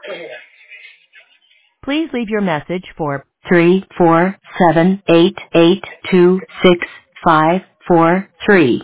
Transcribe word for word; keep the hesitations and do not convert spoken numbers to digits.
Please leave your message for three four seven eight eight two six five four three.